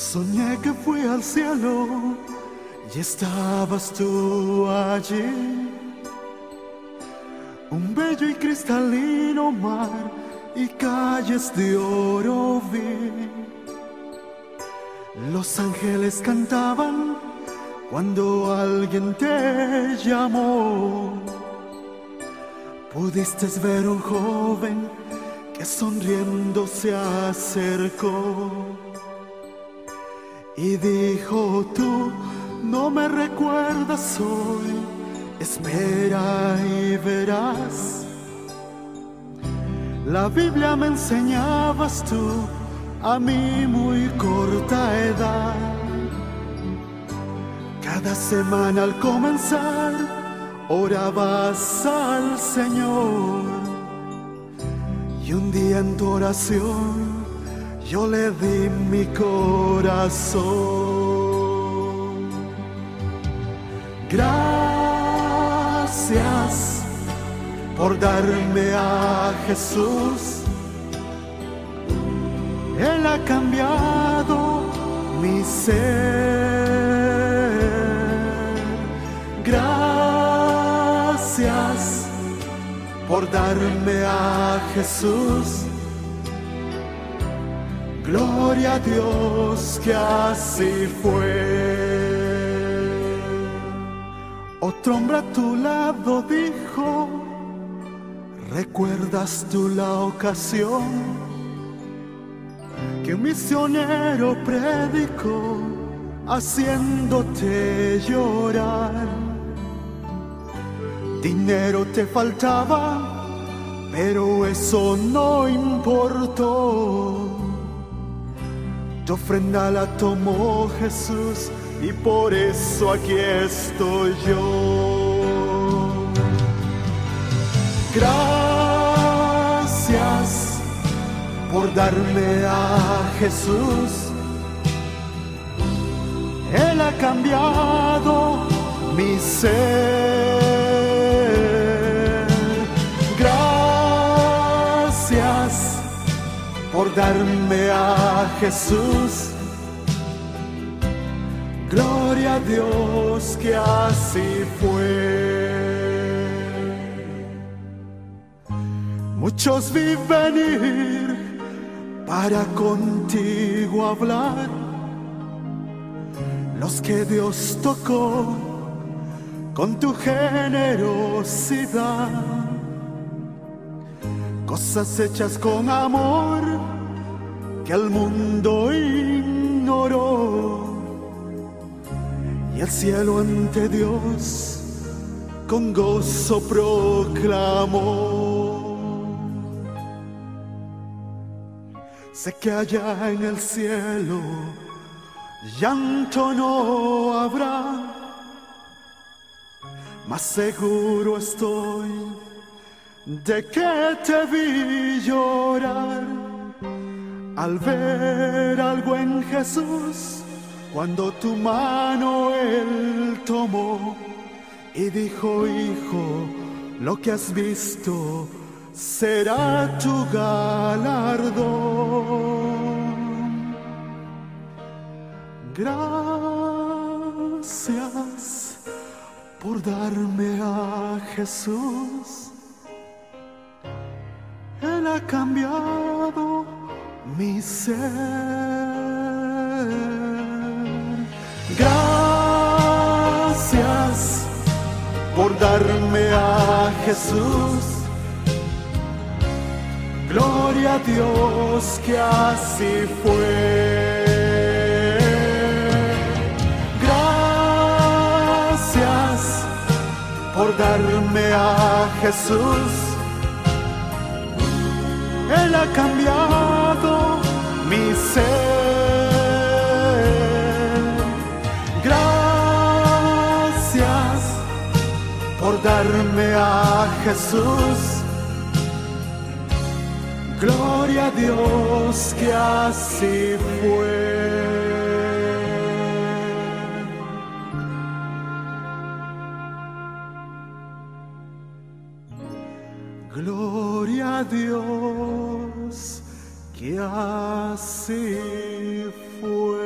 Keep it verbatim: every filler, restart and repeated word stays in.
Soñé que fui al cielo y estabas tú allí. Un bello y cristalino mar y calles de oro vi. Los ángeles cantaban cuando alguien te llamó. Pudiste ver un joven que sonriendo se acercó y dijo: tú no me recuerdas hoy, espera y verás. La Biblia me enseñabas tú a mi muy corta edad. Cada semana al comenzar orabas al Señor, y un día en tu oración yo le di mi corazón. Gracias por darme a Jesús. Él ha cambiado mi ser. Gracias por darme a Jesús. Gloria a Dios que así fue. Otro hombre a tu lado dijo: ¿recuerdas tú la ocasión que un misionero predicó haciéndote llorar? Dinero te faltaba, pero eso no importó. Tu ofrenda la tomó Jesús y por eso aquí estoy yo. Gracias por darme a Jesús. Él ha cambiado mi ser. Gracias por darme a Jesús. Gloria a Dios que así fue. Muchos vi venir para contigo hablar, los que Dios tocó con tu generosidad, cosas hechas con amor que el mundo ignoró, y el cielo ante Dios con gozo proclamó. Sé que allá en el cielo llanto no habrá, mas seguro estoy de que te vi llorar al ver algo en Jesús, cuando tu mano Él tomó y dijo: hijo, lo que has visto será tu galardón. Gracias por darme a Jesús. Él ha cambiado mi ser. Gracias por darme a Jesús. Gloria a Dios que así fue. Gracias por darme a Jesús. Él ha cambiado mi ser. Gracias por darme a Jesús. Gloria a Dios que así fue. Gloria a Dios que así fue.